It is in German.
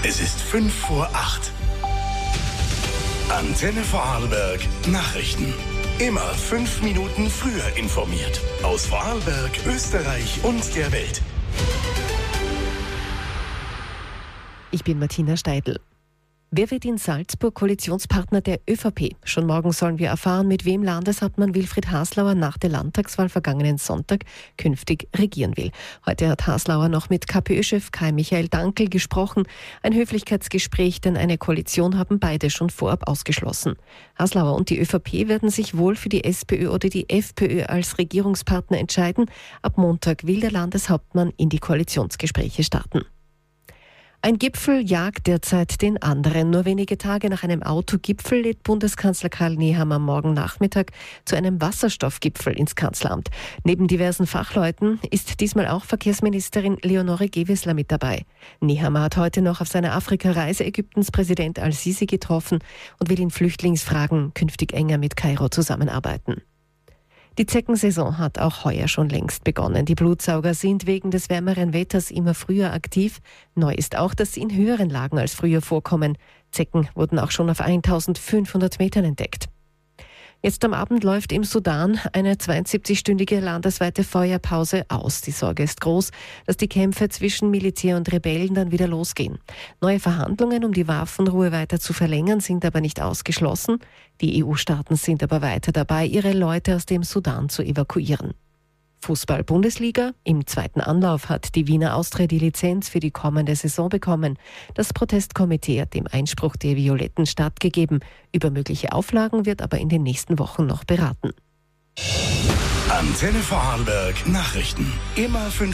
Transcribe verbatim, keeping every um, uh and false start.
Es ist fünf vor acht. Antenne Vorarlberg Nachrichten. Immer fünf Minuten früher informiert. Aus Vorarlberg, Österreich und der Welt. Ich bin Martina Steidl. Wer wird in Salzburg Koalitionspartner der ÖVP? Schon morgen sollen wir erfahren, mit wem Landeshauptmann Wilfried Haslauer nach der Landtagswahl vergangenen Sonntag künftig regieren will. Heute hat Haslauer noch mit KPÖ-Chef Kai Michael Dankel gesprochen. Ein Höflichkeitsgespräch, denn eine Koalition haben beide schon vorab ausgeschlossen. Haslauer und die ÖVP werden sich wohl für die SPÖ oder die FPÖ als Regierungspartner entscheiden. Ab Montag will der Landeshauptmann in die Koalitionsgespräche starten. Ein Gipfel jagt derzeit den anderen. Nur wenige Tage nach einem Autogipfel lädt Bundeskanzler Karl Nehammer morgen Nachmittag zu einem Wasserstoffgipfel ins Kanzleramt. Neben diversen Fachleuten ist diesmal auch Verkehrsministerin Leonore Gewessler mit dabei. Nehammer hat heute noch auf seiner Afrika-Reise Ägyptens Präsident al-Sisi getroffen und will in Flüchtlingsfragen künftig enger mit Kairo zusammenarbeiten. Die Zeckensaison hat auch heuer schon längst begonnen. Die Blutsauger sind wegen des wärmeren Wetters immer früher aktiv. Neu ist auch, dass sie in höheren Lagen als früher vorkommen. Zecken wurden auch schon auf eintausendfünfhundert Metern entdeckt. Jetzt am Abend läuft im Sudan eine zweiundsiebzigstündige landesweite Feuerpause aus. Die Sorge ist groß, dass die Kämpfe zwischen Militär und Rebellen dann wieder losgehen. Neue Verhandlungen, um die Waffenruhe weiter zu verlängern, sind aber nicht ausgeschlossen. Die E U-Staaten sind aber weiter dabei, ihre Leute aus dem Sudan zu evakuieren. Fußball-Bundesliga. Im zweiten Anlauf hat die Wiener Austria die Lizenz für die kommende Saison bekommen. Das Protestkomitee hat dem Einspruch der Violetten stattgegeben. Über mögliche Auflagen wird aber in den nächsten Wochen noch beraten. Antenne Vorarlberg Nachrichten. Immer fünf